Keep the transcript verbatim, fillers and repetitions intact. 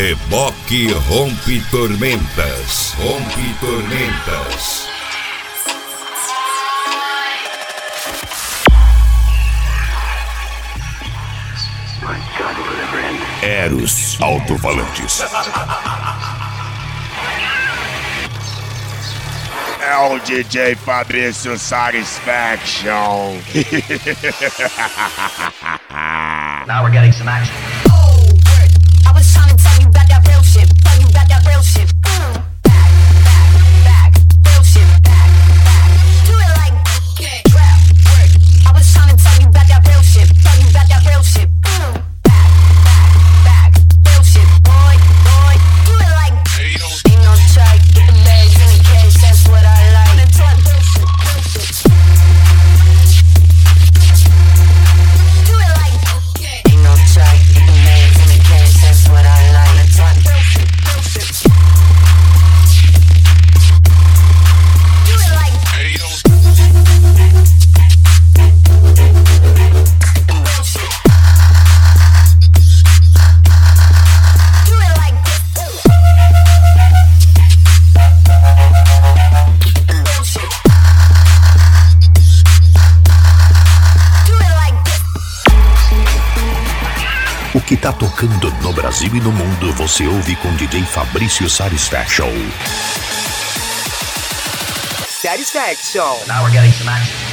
Reboque Rompe Tormentas. Rompe Tormentas. Eros Alto-Falantes. É o D J Fabrício Satisfaction. Now we're getting some action. I was trying to tell you about that real shit. Tell you about that real shit. Mm. Back, back, back. Real shit. Back, back. Do it like okay. Rap, work. I was trying to tell you about that real shit. Tell you about that real shit. Mm. Back, back, back. Real shit. Boy, boy. Do it like hey, ain't no track. Get the bags in the cash. That's what I like. Wanna talk real shit, real shit. Do it like okay. Ain't no track. Get the bags in the cash. That's what I like. Wanna talk real shit, real shit. Do it like hey, real shit. Do it like real shit. Do it like O que tá tocando no Brasil e no mundo, você ouve com D J Fabrício Satisfaction. Now we're getting some action.